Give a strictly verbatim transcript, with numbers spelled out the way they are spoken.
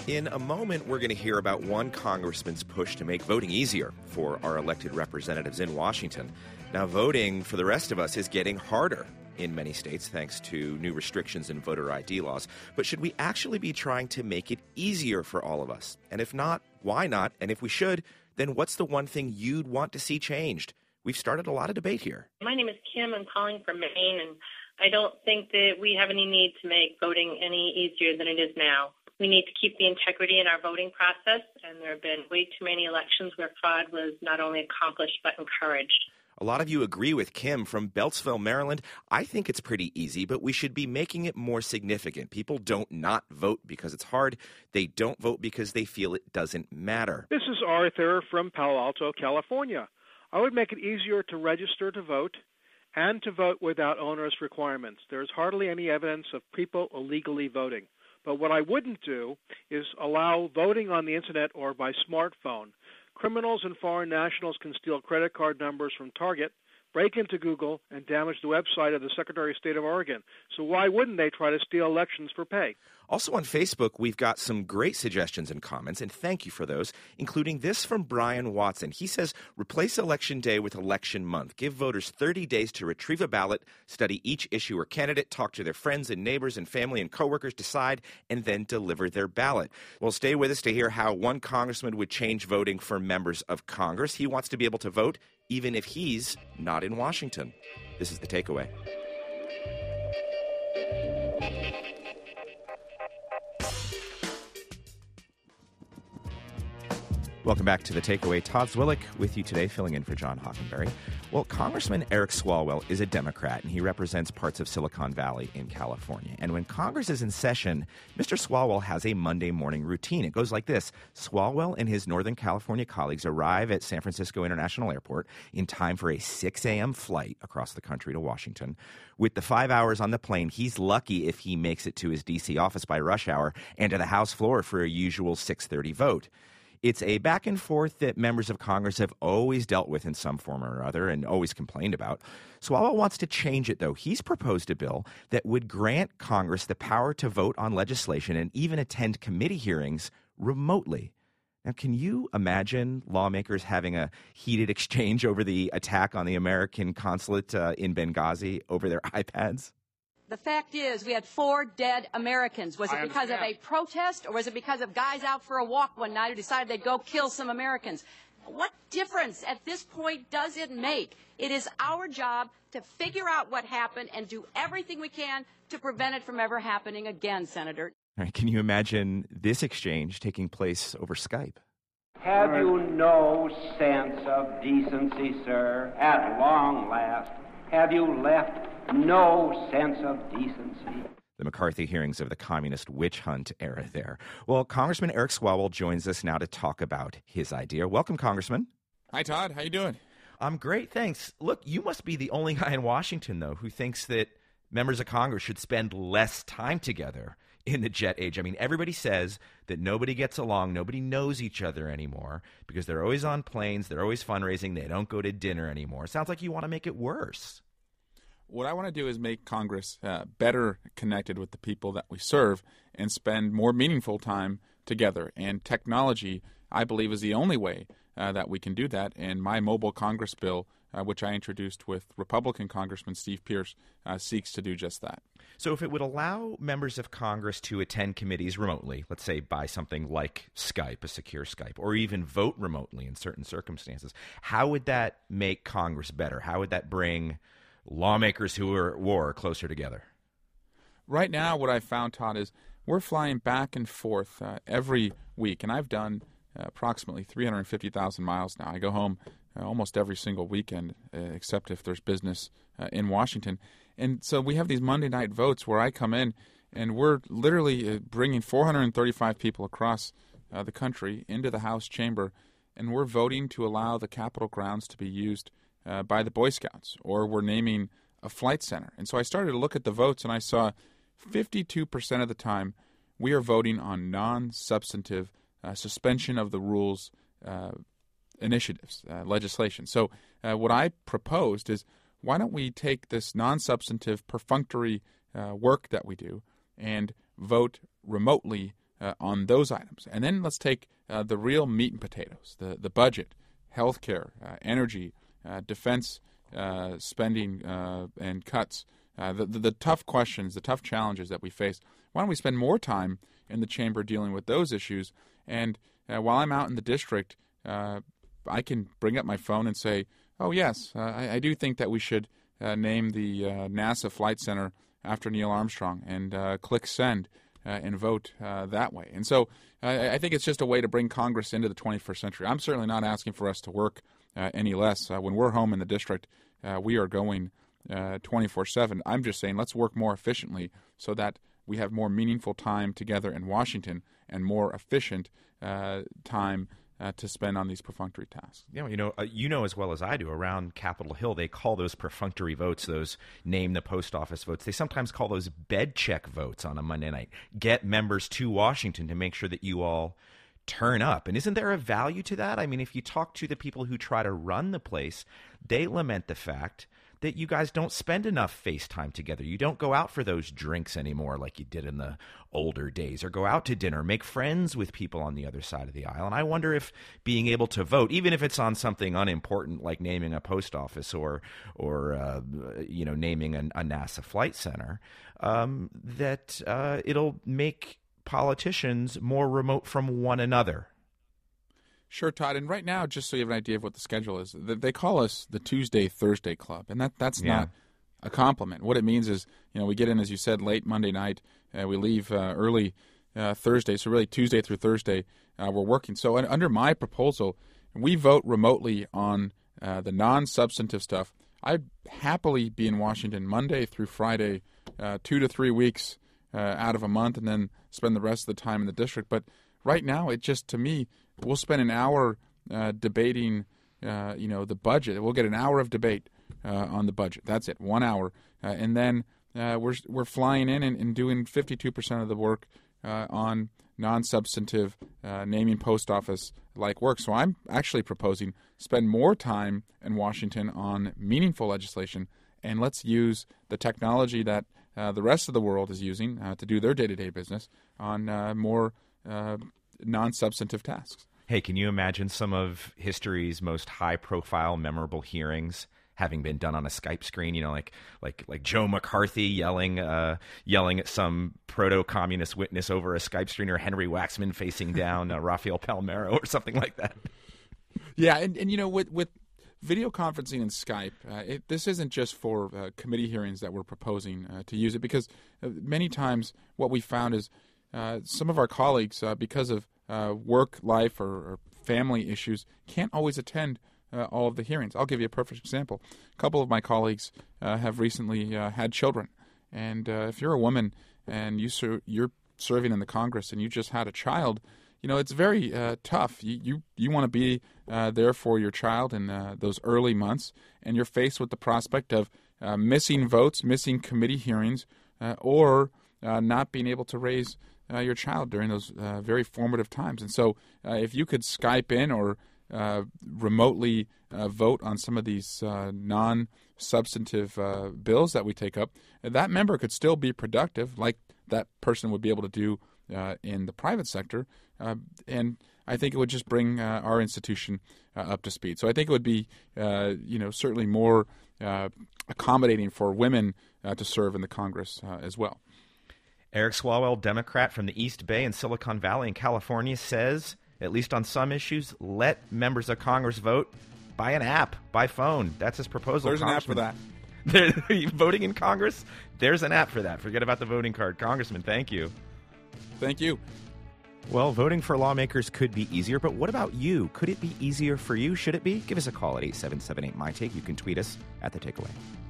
In a moment, we're going to hear about one congressman's push to make voting easier for our elected representatives in Washington. Now, voting for the rest of us is getting harder in many states thanks to new restrictions in voter I D laws. But should we actually be trying to make it easier for all of us? And if not, why not? And if we should, then what's the one thing you'd want to see changed? We've started a lot of debate here. My name is Kim. I'm calling from Maine, and I don't think that we have any need to make voting any easier than it is now. We need to keep the integrity in our voting process, and there have been way too many elections where fraud was not only accomplished but encouraged. A lot of you agree with Kim from Beltsville, Maryland. I think it's pretty easy, but we should be making it more significant. People don't not vote because it's hard. They don't vote because they feel it doesn't matter. This is Arthur from Palo Alto, California. I would make it easier to register to vote and to vote without onerous requirements. There is hardly any evidence of people illegally voting. But what I wouldn't do is allow voting on the Internet or by smartphone. Criminals and foreign nationals can steal credit card numbers from Target, break into Google, and damage the website of the Secretary of State of Oregon. So why wouldn't they try to steal elections for pay? Also on Facebook, we've got some great suggestions and comments, and thank you for those, including this from Brian Watson. He says, replace Election Day with Election Month. Give voters thirty days to retrieve a ballot, study each issue or candidate, talk to their friends and neighbors and family and coworkers, decide, and then deliver their ballot. Well, stay with us to hear how one congressman would change voting for members of Congress. He wants to be able to vote even if he's not in Washington. This is The Takeaway. Welcome back to The Takeaway. Todd Zwillich with you today, filling in for John Hockenberry. Well, Congressman Eric Swalwell is a Democrat, and he represents parts of Silicon Valley in California. And when Congress is in session, Mister Swalwell has a Monday morning routine. It goes like this. Swalwell and his Northern California colleagues arrive at San Francisco International Airport in time for a six a.m. flight across the country to Washington. With the five hours on the plane, he's lucky if he makes it to his D C office by rush hour and to the House floor for a usual six thirty vote. It's a back and forth that members of Congress have always dealt with in some form or other and always complained about. Swalwell wants to change it, though. He's proposed a bill that would grant Congress the power to vote on legislation and even attend committee hearings remotely. Now, can you imagine lawmakers having a heated exchange over the attack on the American consulate uh, in Benghazi over their iPads? The fact is, we had four dead Americans. Was it because of a protest, or was it because of guys out for a walk one night who decided they'd go kill some Americans? What difference at this point does it make? It is our job to figure out what happened and do everything we can to prevent it from ever happening again, Senator. All right, can you imagine this exchange taking place over Skype? Have you no sense of decency, sir, at long last? Have you left no sense of decency? The McCarthy hearings of the communist witch hunt era there. Well, Congressman Eric Swalwell joins us now to talk about his idea. Welcome, Congressman. Hi, Todd. How you doing? I'm great, thanks. Look, you must be the only guy in Washington, though, who thinks that members of Congress should spend less time together in the jet age. I mean, everybody says that nobody gets along, nobody knows each other anymore because they're always on planes, they're always fundraising, they don't go to dinner anymore. Sounds like you want to make it worse. What I want to do is make Congress uh, better connected with the people that we serve and spend more meaningful time together. And technology, I believe, is the only way uh, that we can do that. And my Mobile Congress bill, uh, which I introduced with Republican Congressman Steve Pearce, uh, seeks to do just that. So if it would allow members of Congress to attend committees remotely, let's say by something like Skype, a secure Skype, or even vote remotely in certain circumstances, how would that make Congress better? How would that bring lawmakers who are at war closer together? Right now, what I've found, Todd, is we're flying back and forth uh, every week, and I've done uh, approximately three hundred fifty thousand miles now. I go home uh, almost every single weekend, uh, except if there's business uh, in Washington. And so we have these Monday night votes where I come in, and we're literally uh, bringing four hundred thirty-five people across uh, the country into the House chamber, and we're voting to allow the Capitol grounds to be used Uh, by the Boy Scouts, or we're naming a flight center. And so I started to look at the votes, and I saw fifty-two percent of the time we are voting on non-substantive uh, suspension of the rules uh, initiatives, uh, legislation. So uh, what I proposed is, why don't we take this non-substantive perfunctory uh, work that we do and vote remotely uh, on those items. And then let's take uh, the real meat and potatoes, the, the budget, health care, uh, energy, uh, defense uh, spending uh, and cuts, uh, the, the, the tough questions, the tough challenges that we face. Why don't we spend more time in the chamber dealing with those issues? And uh, while I'm out in the district, uh, I can bring up my phone and say, oh, yes, uh, I, I do think that we should uh, name the uh, NASA Flight Center after Neil Armstrong, and uh, click send uh, and vote uh, that way. And so uh, I think it's just a way to bring Congress into the twenty-first century. I'm certainly not asking for us to work uh, any less. Uh, when we're home in the district, uh, we are going uh, twenty-four seven. I'm just saying let's work more efficiently so that we have more meaningful time together in Washington and more efficient uh, time Uh, to spend on these perfunctory tasks. Yeah, you know, uh, you know as well as I do, around Capitol Hill, they call those perfunctory votes, those name the post office votes, they sometimes call those bed check votes on a Monday night. Get members to Washington to make sure that you all turn up. And isn't there a value to that? I mean, if you talk to the people who try to run the place, they lament the fact that you guys don't spend enough face time together. You don't go out for those drinks anymore like you did in the older days, or go out to dinner, make friends with people on the other side of the aisle. And I wonder if being able to vote, even if it's on something unimportant like naming a post office or, or uh, you know, naming an, a NASA flight center, um, that uh, it'll make politicians more remote from one another. Sure, Todd. And right now, just so you have an idea of what the schedule is, they call us the Tuesday, Thursday Club. And that that's yeah. not a compliment. What it means is, you know, we get in, as you said, late Monday night. Uh, we leave uh, early uh, Thursday. So really Tuesday through Thursday, uh, we're working. So uh, under my proposal, we vote remotely on uh, the non-substantive stuff. I'd happily be in Washington Monday through Friday, uh, two to three weeks uh, out of a month, and then spend the rest of the time in the district. But right now, it just, to me, we'll spend an hour uh, debating, uh, you know, the budget. We'll get an hour of debate uh, on the budget. That's it, one hour, uh, and then uh, we're we're flying in and, and doing fifty-two percent of the work uh, on non-substantive uh, naming post office like work. So I'm actually proposing spend more time in Washington on meaningful legislation, and let's use the technology that uh, the rest of the world is using uh, to do their day-to-day business on uh, more Uh, non-substantive tasks. Hey, can you imagine some of history's most high-profile, memorable hearings having been done on a Skype screen? You know, like like like Joe McCarthy yelling uh, yelling at some proto-communist witness over a Skype screen, or Henry Waxman facing down uh, Rafael Palmero or something like that. Yeah, and, and you know, with with video conferencing and Skype, uh, it, this isn't just for uh, committee hearings that we're proposing uh, to use it, because uh, many times what we found is Uh, some of our colleagues, uh, because of uh, work, life, or, or family issues, can't always attend uh, all of the hearings. I'll give you a perfect example. A couple of my colleagues uh, have recently uh, had children. And uh, if you're a woman and you ser- you're serving in the Congress and you just had a child, you know, it's very uh, tough. You you, you want to be uh, there for your child in uh, those early months, and you're faced with the prospect of uh, missing votes, missing committee hearings, uh, or uh, not being able to raise Uh, your child during those uh, very formative times. And so uh, if you could Skype in or uh, remotely uh, vote on some of these uh, non-substantive uh, bills that we take up, that member could still be productive, like that person would be able to do uh, in the private sector. Uh, and I think it would just bring uh, our institution uh, up to speed. So I think it would be, uh, you know, certainly more uh, accommodating for women uh, to serve in the Congress uh, as well. Eric Swalwell, Democrat from the East Bay and Silicon Valley in California, says, at least on some issues, let members of Congress vote by an app, by phone. That's his proposal. There's an app for that. Voting in Congress, there's an app for that. Forget about the voting card. Congressman, thank you. Thank you. Well, voting for lawmakers could be easier, but what about you? Could it be easier for you? Should it be? Give us a call at eight seven seven eight, M Y T A K E. You can tweet us at The Takeaway.